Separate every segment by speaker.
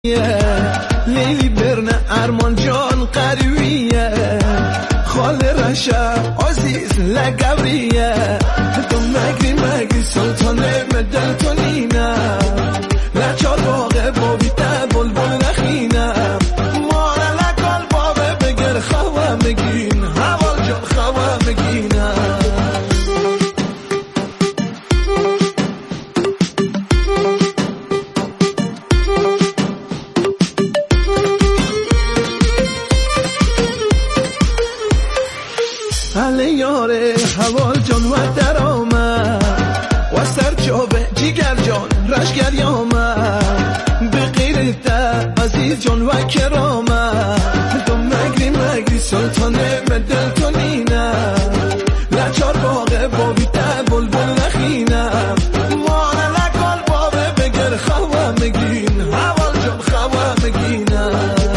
Speaker 1: لیلی برن ارمان جان قریویه خال رشا عزیز لگوریه تو مگری سلطانه مدل تونینه لچار باقه بابیته بلبل نخینه ماره لکال بابه بگر خواه مگین حوال جان خواه مگینه یاره حوال جان و در آمد و سر جابه جیگر جان رشگر یامد به غیرت عزیز جان و کرامت تو مگری سلطانه به دل تو نینه لچار باقه بابیته بلبل نخینه مانه لکال بابه بگر خواه مگین حوال جان خواه مگینه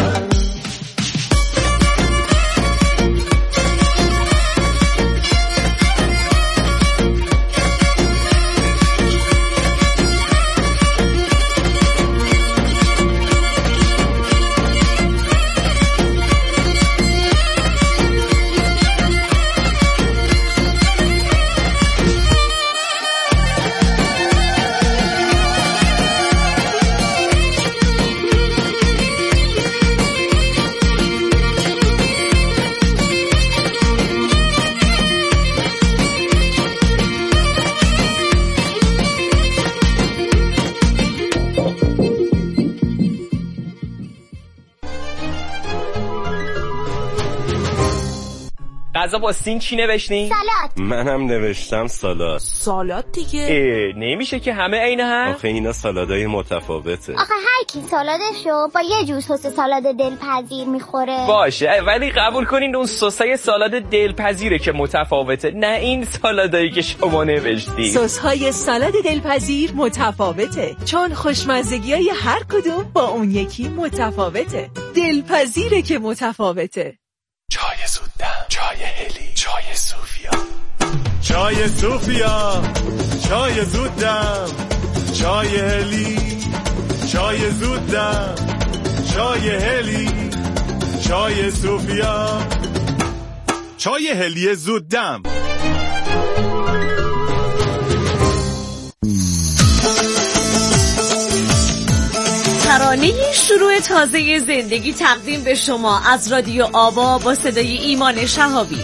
Speaker 2: غذا با سین چی نوشتین؟
Speaker 3: سالاد.
Speaker 4: منم نوشتم سالاد.
Speaker 5: سالاد دیگه.
Speaker 2: نمیشه که همه عین هم.
Speaker 4: آخه اینا سالادای متفاوته.
Speaker 3: آخه هر کی سالادشو با یه جور سس سالاد دلپذیر میخوره.
Speaker 2: باشه ولی قبول کنین اون سسای سالاد دلپذیره که متفاوته، نه این سالادایی که شما نوشتین.
Speaker 5: سس‌های سالاد دلپذیر متفاوته چون خوشمزگی‌های هر کدوم با اون یکی متفاوته. دلپذیره که متفاوته.
Speaker 6: چای زودم، چای هلی، چای صوفیا، چای صوفیا، چای زودم، چای هلی، چای زودم، چای هلی، چای صوفیا، چای هلی زودم.
Speaker 7: ترانه شروع تازه زندگی تقدیم به شما از رادیو آوا با صدای ایمان شهابی.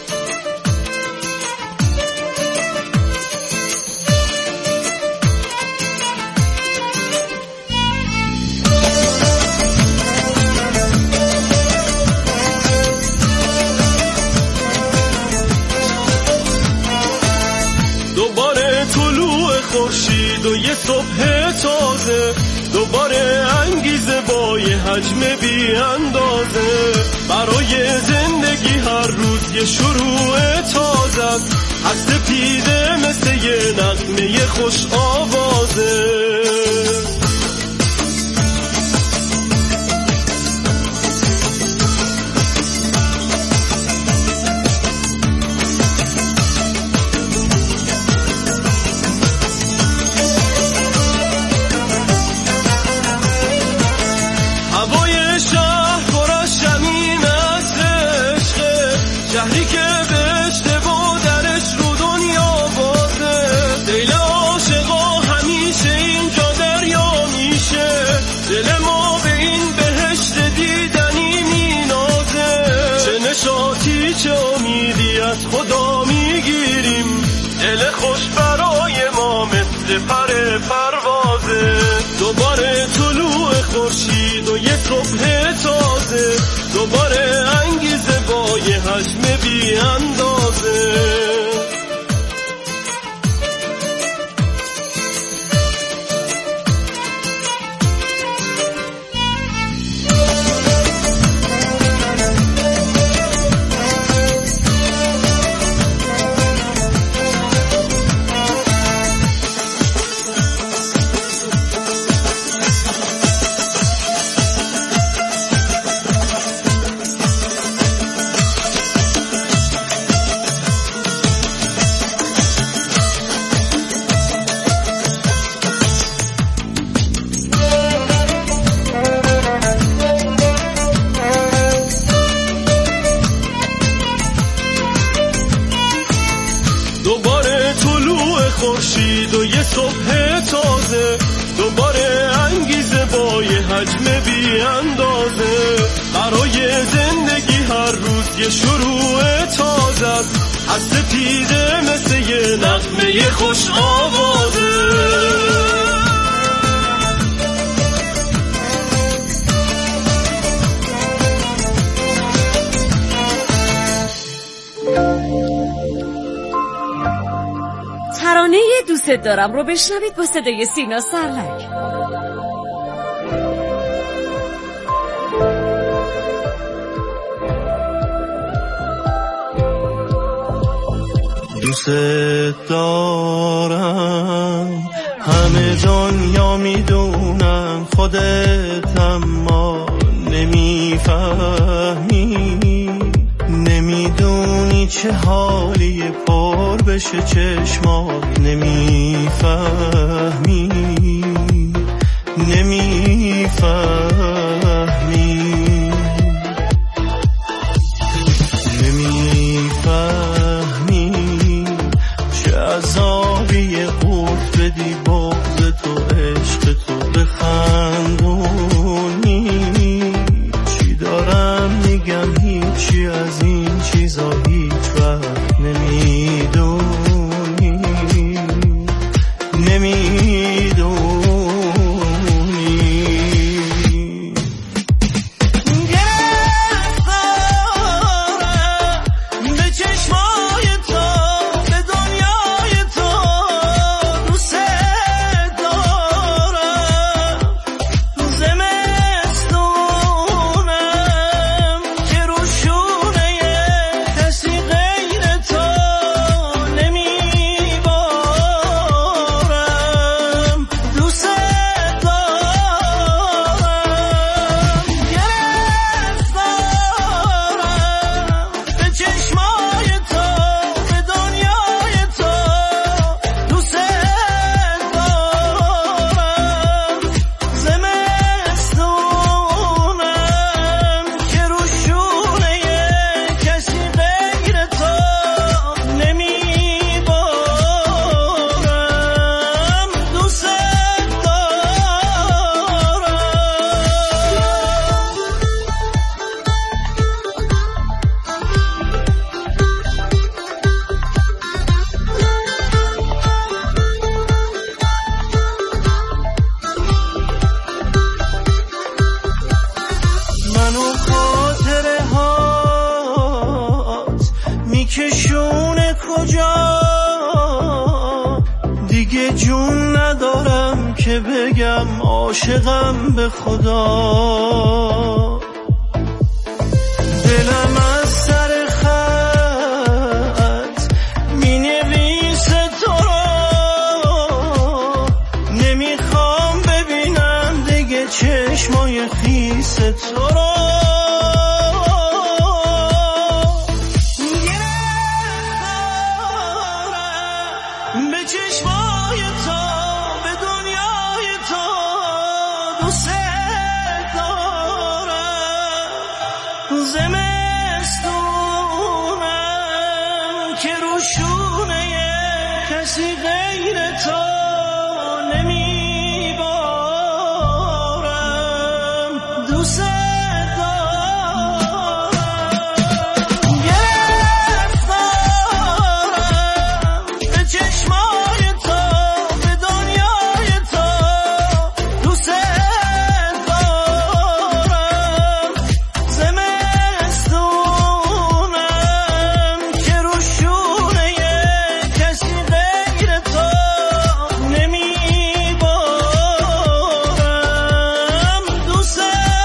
Speaker 8: دوباره طلوع خورشید و یه صبح تازه، دوباره انگیزه با یه حجم بی اندازه، برای زندگی هر روز یه شروع تازه است، هست پیده مثل یه نغمه خوش آوازه. خدا میگیریم دل خوش برای ما مثل پر پروازه، دوباره طلوع خورشید و یه صبح تازه، دوباره انگیزه با یه حجم بی اندازه. حجم بی اندازه. برای زندگی هر روز یه شروع تازه است، از سپیده مثل یه نغمه خوش آوازه.
Speaker 7: ترانه دوست دارم رو بشنوید با صدای سینا سرلک.
Speaker 8: دوست دارم، همه دنیا میدونن، خودت اما نمیفهمی، نمیدونی چه حالی پر بشه چشمات، نمیفهمی، نمیفهمی، نمیفهمی چه عذابی قورت بدی بغض تو عشق تو بخندونی. چی دارم میگم هیچی از این چیزا هیچ وقت نمیدونی، نمیدونی. میکشونه کجا دیگه جون ندارم که بگم عاشقم به خدا. دلم از سر خط مینویسه تو رو، نمیخوام ببینم دیگه چشمای خیس تو رو. زمستونم که روشونه کسی غیر تو نمیبارم، دوست دارم، گرفتارم به چشمای تو، به دنیای تو، دوست دارم. زمستونم که روشونه کسی غیر تو نمیبارم، دوست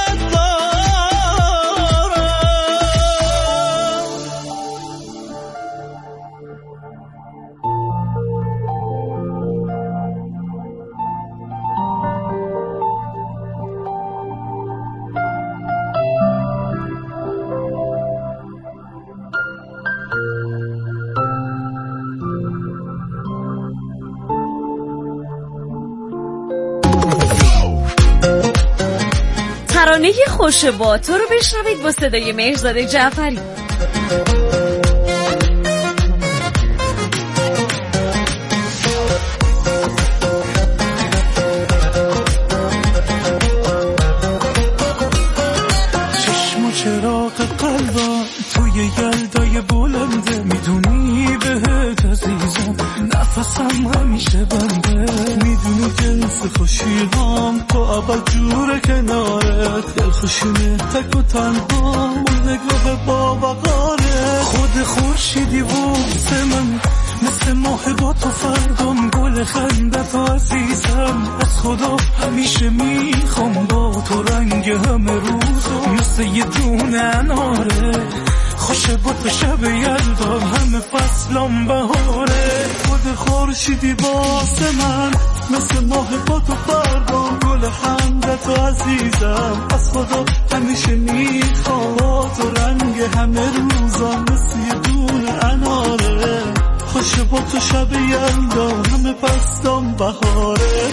Speaker 7: ترانه خوش با تو رو بشنوید با صدای مهرزاد جعفری.
Speaker 8: واسم همیشه بنده. میدونی جنس خوشی هم تو اول جور کنارت، دل خوشونه تک و تنها اون نگاه با وقاره. خود خورشیدی واسه من مثل ماه با تو فردام، گل خندت و عزیزم از خدا همیشه میخوام با تو رنگ همه روزا مثل یه دونه اناره. خوشه با تو شب یلدا همه فصلام بهاره. خود خورشیدی واسه من مثل ماه با تو فردام، گل خندت و عزیزم از خدا همیشه میخوام با تو رنگ همه روزا مثل یه دونه اناره. خوشه با تو شب یلدا همه فصلام بهاره.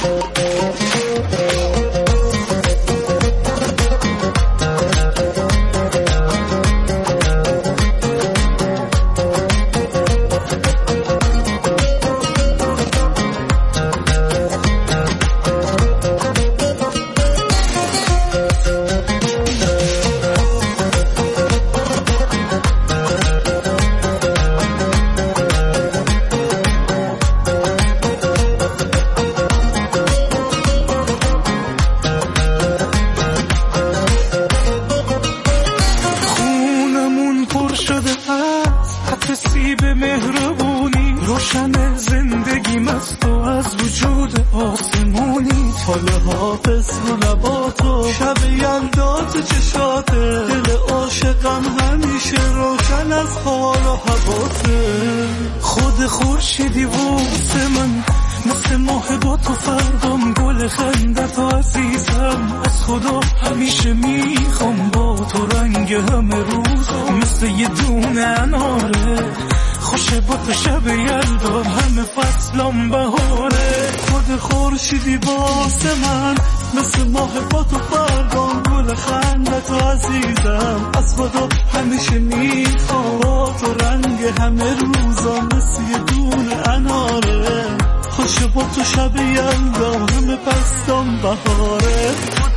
Speaker 8: خود خورشیدی واسه من مثل ماه با تو فردام، گل خندت و عزیزم از خدا همیشه میخوام با تو رنگ همه روزا مثل یه دونه اناره. خوشه با تو شب یلدا همه فصلام بهاره. خود خورشیدی واسه من مثل ماه با تو فردام، گل خندت و عزیزم از خدا همیشه میخوام با تو رنگ همه روزا مثل یه دونه اناره. خوشه با تو شب یلدا همه فصلام بهاره.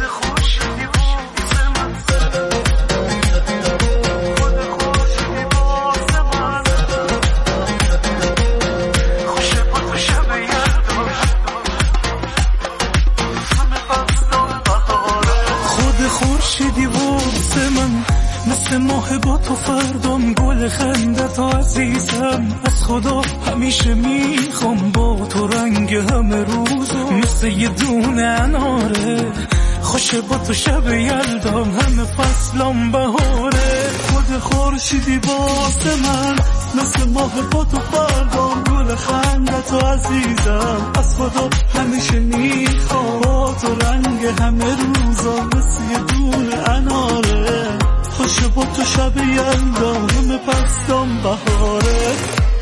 Speaker 8: ماه با تو فردام، گل خندت و عزیزم از خدا همیشه میخوام با تو رنگ همه روزا مثل یه دونه اناره. خوشه با تو شب یلدام همه فصلام بهاره. خود خورشیدی واسه من مثل ماه با تو فردام، گل خندت و عزیزم از خدا همیشه میخوام با تو رنگ همه روزا مثل یه دونه اناره. خوشه با تو شب یلدا همه فصلام بهاره.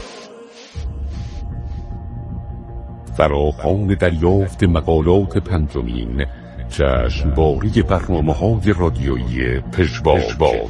Speaker 9: فراخوان دریافت مقالات پنجمین جشنواره برنامه‌های رادیویی پژواک.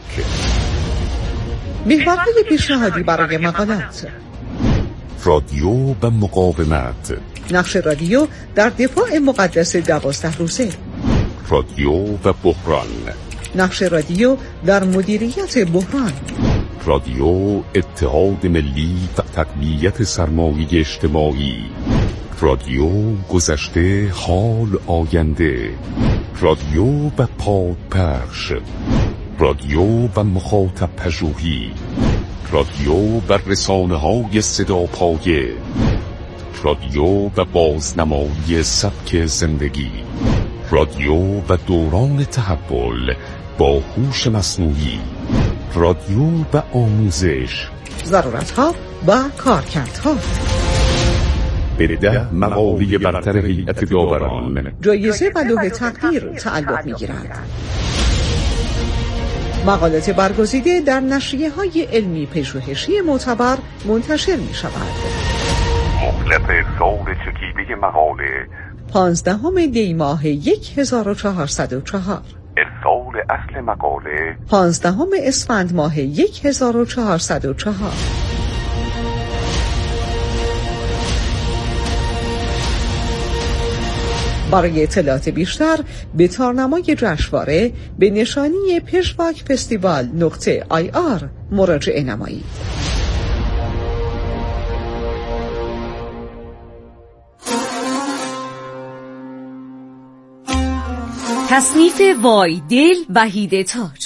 Speaker 10: محورهای پیشنهادی برای مقالات:
Speaker 9: رادیو و مقاومت،
Speaker 10: نقش رادیو در دفاع مقدس 12 روزه،
Speaker 9: رادیو و بحران،
Speaker 10: نقش رادیو در مدیریت بحران،
Speaker 9: رادیو اتحاد ملی و تقویت سرمایه اجتماعی، رادیو گذشته حال آینده، رادیو و پادپخش، رادیو و مخاطب پژوهی، رادیو و رسانه‌های صداپایه، رادیو و بازنمایی سبک زندگی، رادیو و دوران تحول با هوش مصنوعی، رادیو و آموزش،
Speaker 10: ضرورت‌ها و کارکردها.
Speaker 9: به 10 مقاله برتر هیئت داوران
Speaker 10: جایزه و لوح تقدیر تعلق می‌گیرد. مقالات برگزیده در نشریه‌های علمی پژوهشی معتبر منتشر می‌شود.
Speaker 9: مهلت سال چکیده مقاله
Speaker 10: 15 دی ماه 1404،
Speaker 9: ارسال اصل مقاله
Speaker 10: 15 اسفند ماه 1404. برای اطلاعات بیشتر به تارنمای جشنواره به نشانی پژواک فستیوال .ir مراجعه نمایید.
Speaker 7: تصنیف وای دل وحید تاج.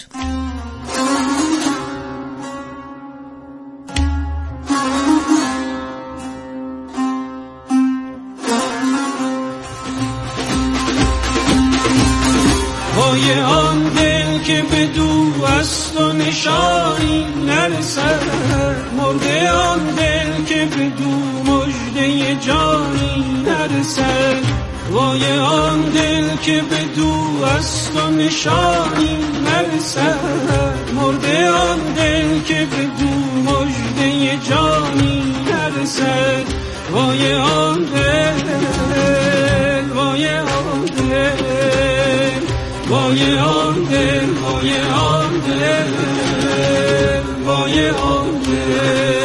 Speaker 8: وای آن دل که به دو است و نشانی نرسد، مرده آن دل که به دو مژده جانی نرسد. وای آن دل که به دو است و نشانی نرسد، مرده آن دل که به دو مژده جانی نرسد. وای آن دل، وای آن دل، وای آن دل، وای آن دل، وای آن دل.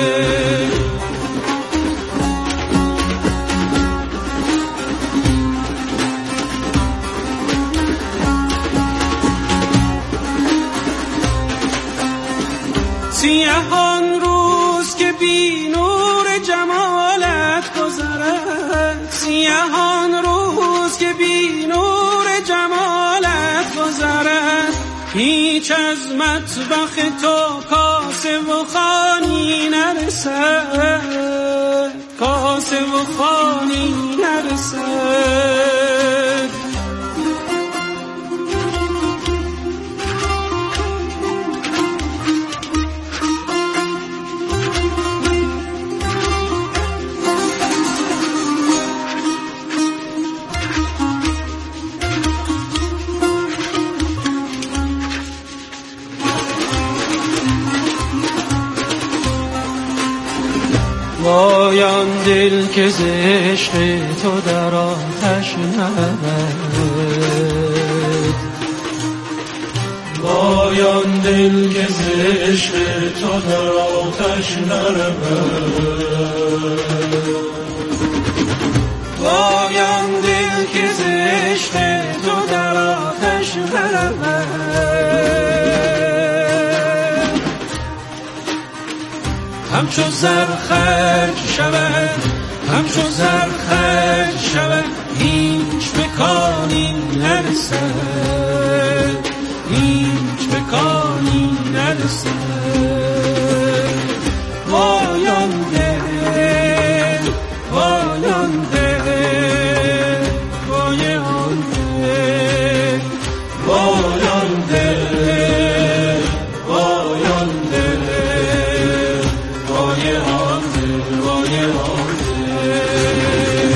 Speaker 8: سیاهان روز که بی نور جمالت گذرد، سیاهان روز که بی نور جمالت گذرد، هیچ از مطبخ تو کاسه و خوانی نرسد، کاسه و خوانی نرسد. وای آن دل که ز عشق تو در آتش نرود، وای آن دل که ز عشق تو در آتش نرود، وای آن دل که ز عشق تو در آتش نرود. همچو زر خرج شود، همچو زر خرج شود، هیچ به کاری نرسد، هیچ به کاری نرسد. وای آن دل، وای آن دل، وای آن دل، وای آن دل، وای آن دل، وای آن دل، وای آن دل.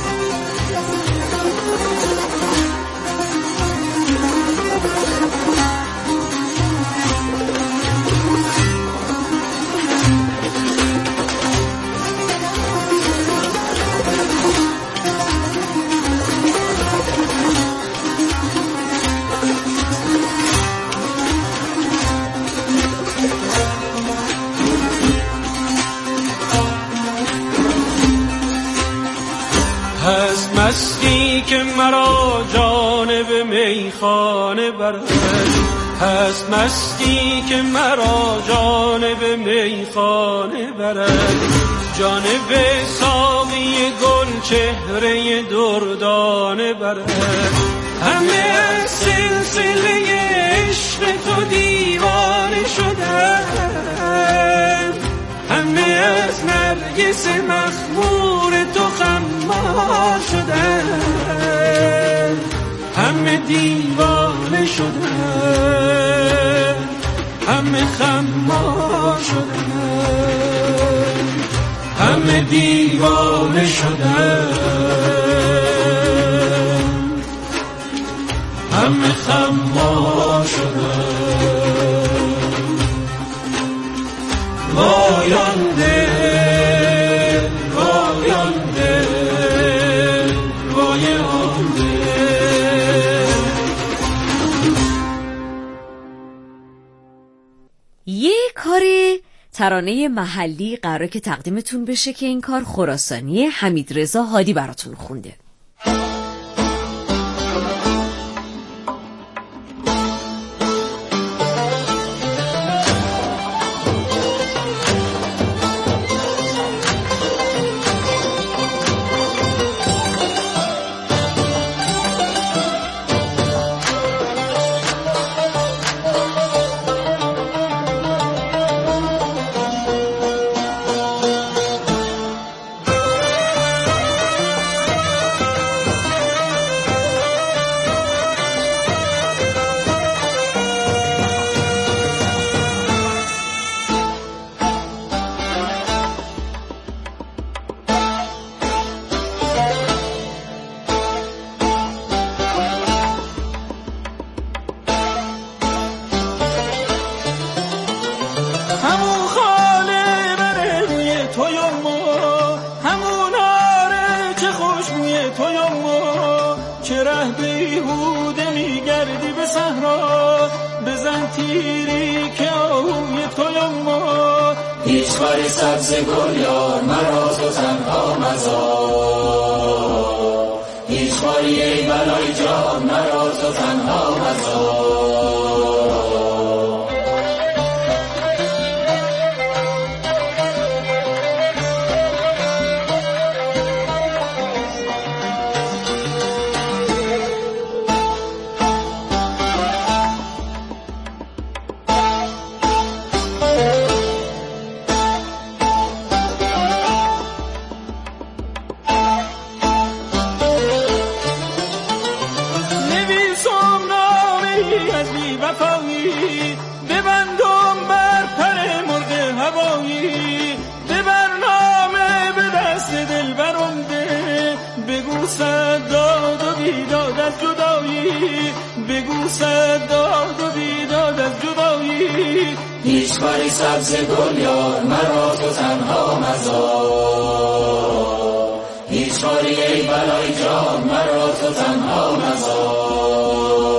Speaker 8: هست مستی که مرا جانب میخانه برد، هست مستی که مرا جانب میخانه برد، جانب ساقی گل چهره دردانه برد. همه از سلسله عشق تو دیوانه شدن، همه از نرگس مخمور تو خمار شدن، همه دیوانه شدن، همه خمار شدن، همه دیوانه شدن، همه خمار شدن. وای آن دل، وای آن دل، وای آن دل.
Speaker 7: یه کار ترانه محلی قراره که تقدیمتون بشه که این کار خراسانی حمیدرضا هادی براتون خونده.
Speaker 8: به صحرا بزن تیری که آهوی تویم ما. هیچ باری سبز گل یار مرا تو تنها مزار، هیچ باری ای بلای جان مرا تو تنها مزار. هیچ باری سبز گل یار مرا تو تنها مزار، هیچ باری ای بلای جان مرا تو تنها مزار.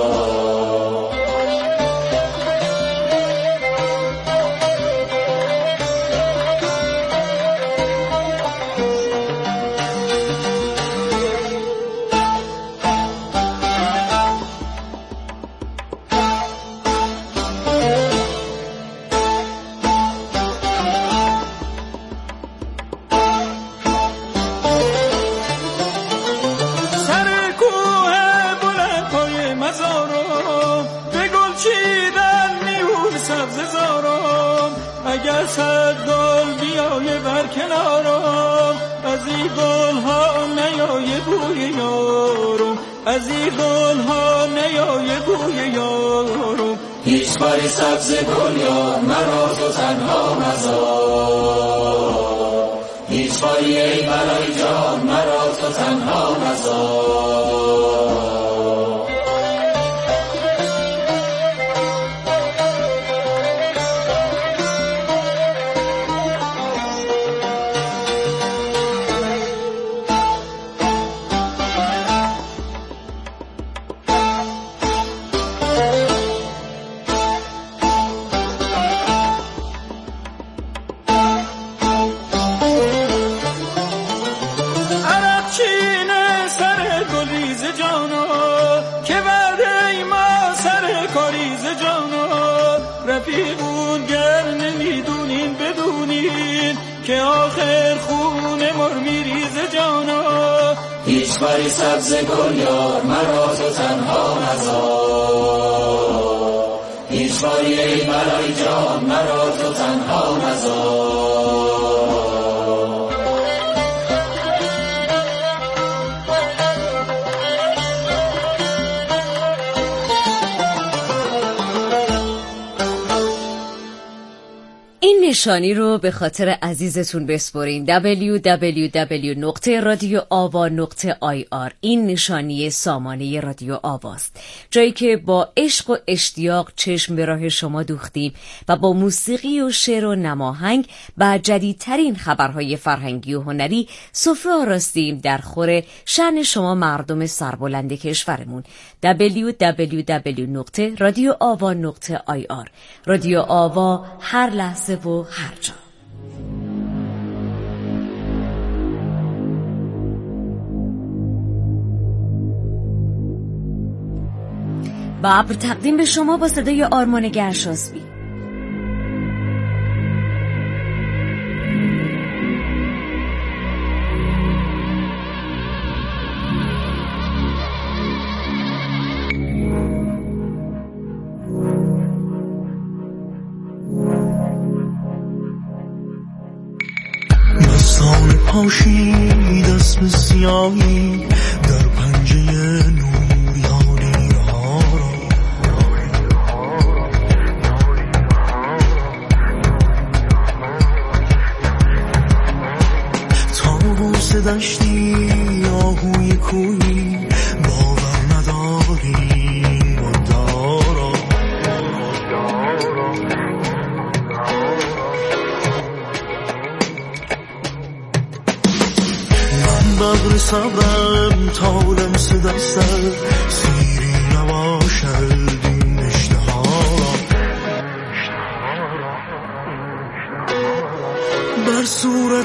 Speaker 8: اگر صد گل بیایه بر کنارم، از این گل ها نیایه بوی یارم، از این گل ها نیایه بوی یارم. هیچ باری سبز گل یار مرا تو تنها مزار، هیچ باری ای بلای جان مرا تو تنها مزار. رفیقون گر نمیدونین بدونین که آخر خون مر میریزه جانا. هیچ باری سبز گل یار مرا تو تنها مزار، هیچ باری ای بلای جان مرا تو تنها مزار.
Speaker 7: نشانی رو به خاطر عزیزتون بسپرین www.radioava.ir. این نشانی سامانه رادیو آواست، جایی که با عشق و اشتیاق چشم به راه شما دوختیم و با موسیقی و شعر و نماهنگ و جدیدترین خبرهای فرهنگی و هنری سفره آراستیم در خور شأن شما مردم سربلند کشورمون. www.radioava.ir. رادیو آوا، هر لحظه و هر جا. بابر تقدیم به شما با صدای آرمان گرشاسبی.
Speaker 11: پاشید اسم سیاهی در پنجه نوریانی ها را، طاووس دشتی آهوی کویی باور نداری مدارا. بغر صبرم تا لمس دستت سیری نباشد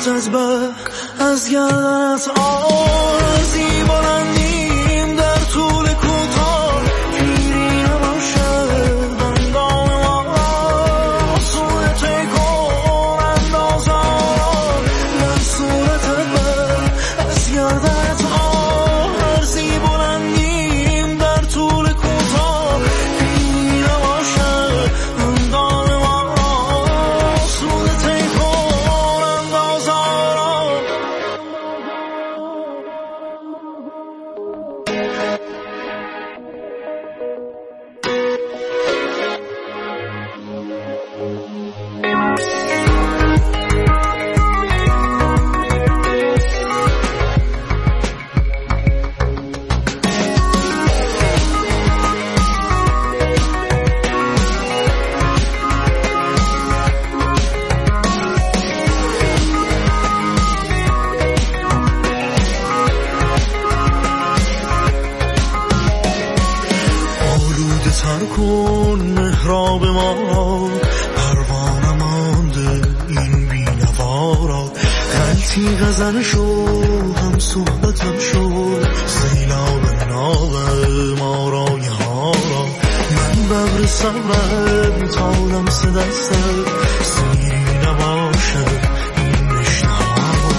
Speaker 11: صورت از بر از گردنت آرزی بلندیم در طول کوتاه پیری نباشه دندان ما صورت کن اندازم در صورت بر از گردنت آرزی بلندیم در طول کوتاه پیری نباشه دندان ما صورت کن اندازم آلوده تر کن محراب ما را پروانه مانده این بینوارا غلطی غزل شو هم صحبتم شو سیلاب ناب ما را یه ها را من ببر صبرم تا لمس دستم سیری نباشه این نشنه ها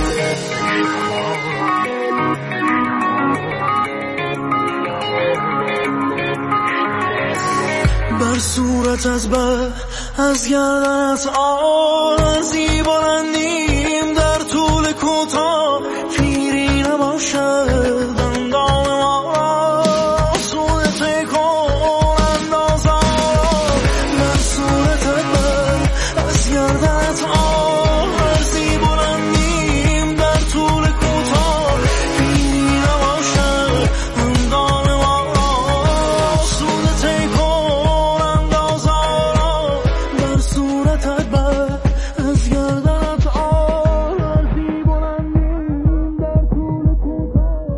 Speaker 11: بر صورت از بر از گردنت آرزی بلندیم در طول کوتاه پیری نباشه دندان ما صورت کن اندازم بر صورت بر از گردنت آرزی بلندیم در طول کوتاه پیری نباشه دندان ما صورت کن اندازم بر صورت بر از گردنت آرزی بلندیم در طول کوتاه.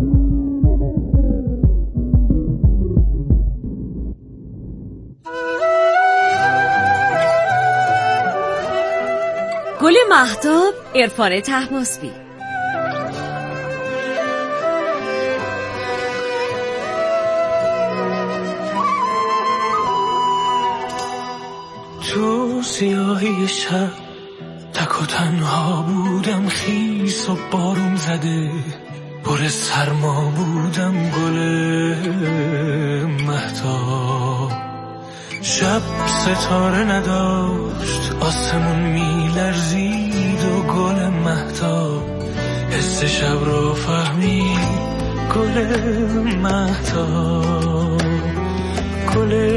Speaker 7: گل مهتاب عرفان طهماسبی.
Speaker 11: تو سیاهی شب تک و تنها بودم خیس و بارون زده پر سرما بودم گل مهتاب شب ستاره نداشت آسمون میلرزید و گل مهتاب حس شب رو فهمید گل مهتاب گل